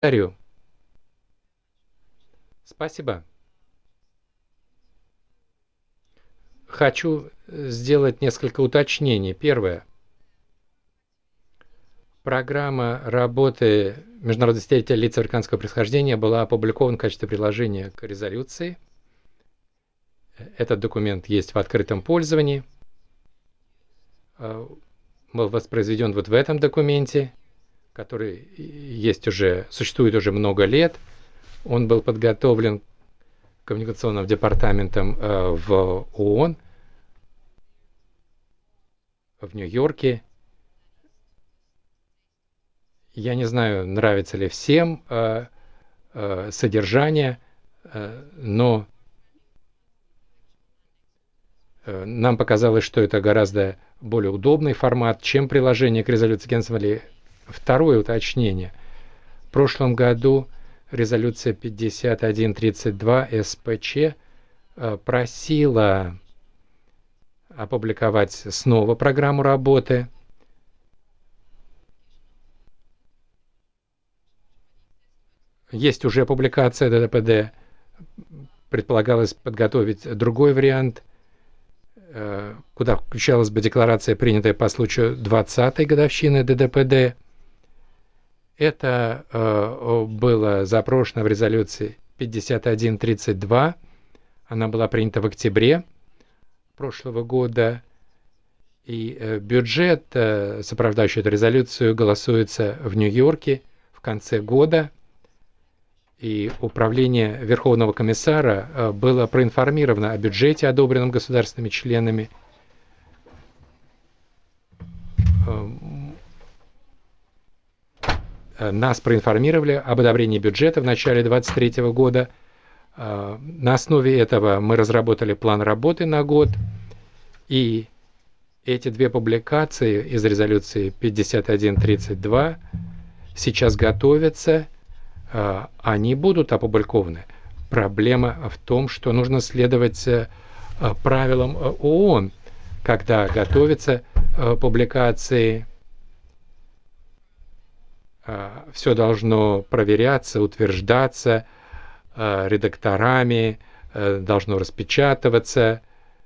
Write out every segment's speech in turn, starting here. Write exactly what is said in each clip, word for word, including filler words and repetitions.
Дарю. Спасибо. Хочу сделать несколько уточнений. Первое. Программа работы международных свидетелей лиц африканского происхождения была опубликована в качестве приложения к резолюции. Этот документ есть в открытом пользовании. Был воспроизведен вот в этом документе, который есть уже, существует уже много лет. Он был подготовлен коммуникационным департаментом в ООН, в Нью-Йорке. Я не знаю, нравится ли всем содержание, но нам показалось, что это гораздо более удобный формат, чем приложение к резолюции Генсвелли. Второе уточнение. В прошлом году резолюция пятьдесят один тридцать два СПЧ просила опубликовать снова программу работы. Есть уже публикация ДДПД. Предполагалось подготовить другой вариант, куда включалась бы декларация, принятая по случаю двадцатой годовщины ДДПД. Это было запрошено в резолюции пятьдесят один тридцать два. Она была принята в октябре прошлого года. И бюджет, сопровождающий эту резолюцию, голосуется в Нью-Йорке в конце года. И управление Верховного комиссара было проинформировано о бюджете, одобренном государственными членами. Нас проинформировали об одобрении бюджета в начале двадцать третьего года. На основе этого мы разработали план работы на год. И эти две публикации из резолюции пятьдесят один тридцать два сейчас готовятся. Они будут опубликованы. Проблема в том, что нужно следовать правилам ООН, когда готовятся публикации. Все должно проверяться, утверждаться редакторами, должно распечатываться.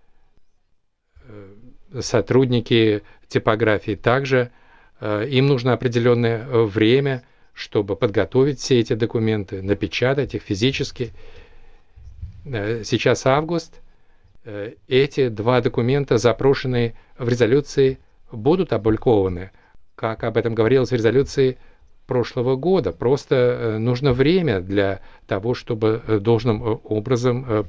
Сотрудники типографии также. Им нужно определенное время, чтобы подготовить все эти документы, напечатать их физически. Сейчас август. Эти два документа, запрошенные в резолюции, будут опубликованы, как об этом говорилось в резолюции прошлого года. Просто нужно время для того, чтобы должным образом